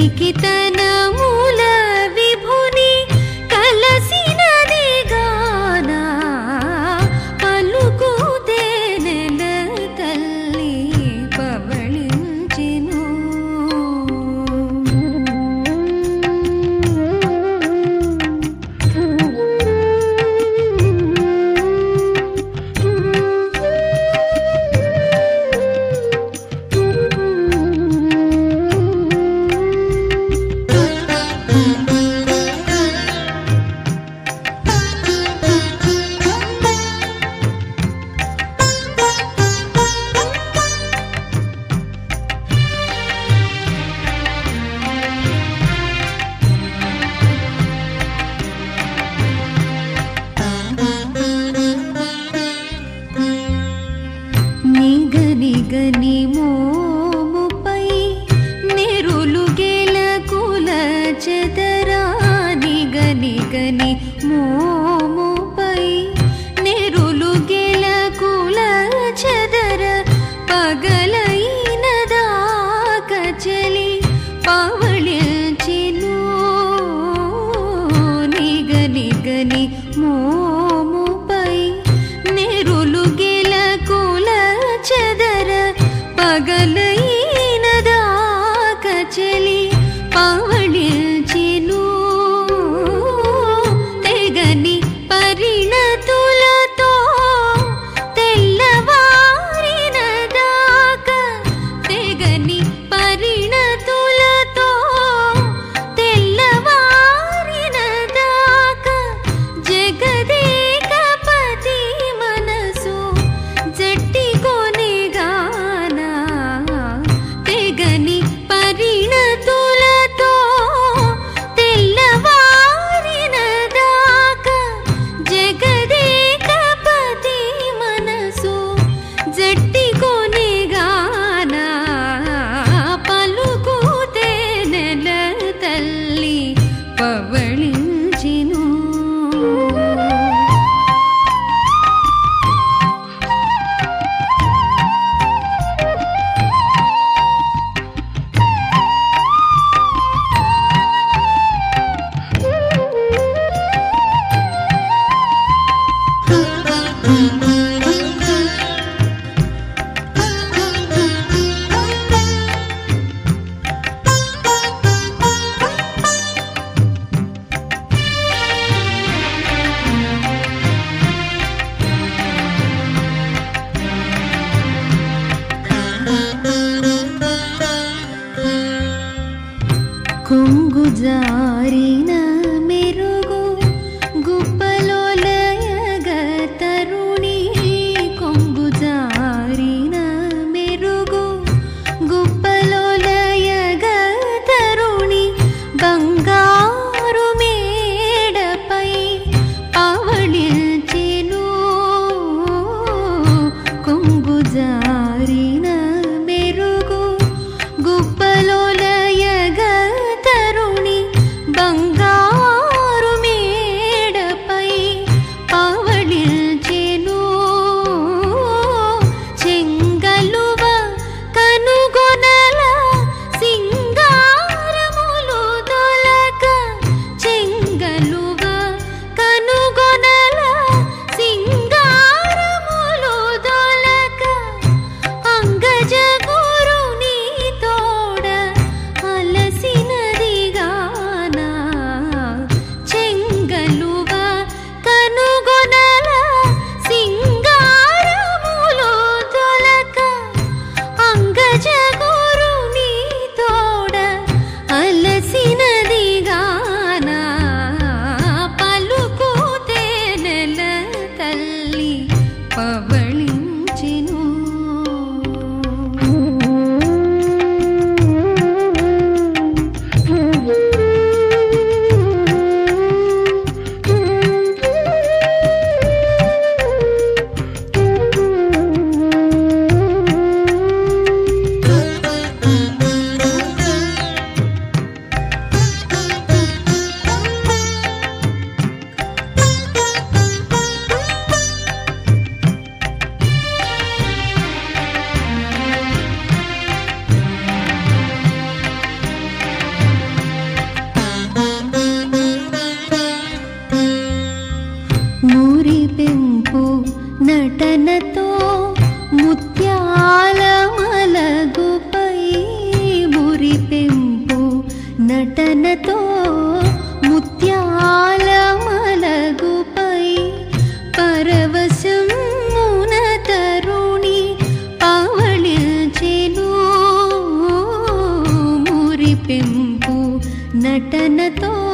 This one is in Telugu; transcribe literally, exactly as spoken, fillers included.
కలికితనముల విభుని కలసినది గాన పలుకుతే నెల తల్లి పవళించెను. నిగని మోముపై నెరులు గెలకుల చెదరా నిగని గని మోముపై నెరులు గెలకుల చెదర పగలైనదాక చలి పవళించెను. నిగని గని మోముపై నెరులు గెలకుల చెదర పగలైనదాక చలి పవళించెను. తెగని పరిణతులతో తెల్లవారినదాక తెగని పరిణతులతో తెల్లవారినదాక జగదేకపతి మనసు జట్టి కొనిగాన తెగని పరిణతులతో తెల్లవారినదాక జగదేకపతి మనసు జట్టి కొనిగాన పలుకుతే నెల తల్లి పవళించెను. కొంగు జారిన మెరుగు గుప్పలో లయగ తరుణి కొంగు జారిన మెరుగు గుప్పలో లయగ తరుణి బంగారు మేడపై పవళించెను. కొంగు జారిన మెరుగు గుప్పలో లయగ తరుణి బంగారు మేడపై పవళించెను. చెంగలువ కనుగొనల సింగారములు దొలక చెంగలువ కనుగొనల సింగారములు దొలక అంగ నటనతో ముత్యాల మలగుపై పరవశమున తరుణి పవళించెను మురిపెంపు నటనతో